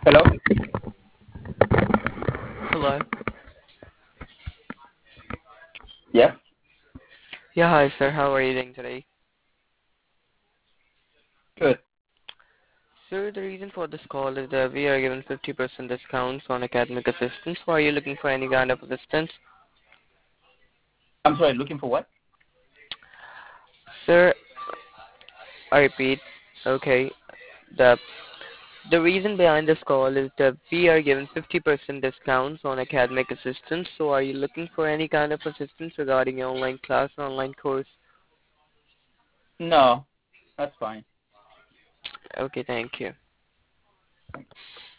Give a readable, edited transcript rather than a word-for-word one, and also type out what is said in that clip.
Hello? Hello. Yes? Yeah, hi sir. How are you doing today? Good. Sir, the reason for this call is that we are giving 50% discounts on academic assistance. So are you looking for any kind of assistance? I'm sorry, looking for what? Sir, I repeat. Okay. The the reason behind this call is that we are giving 50% discounts on academic assistance. So are you looking for any kind of assistance regarding your online class or online course? No, that's fine. Okay, thank you.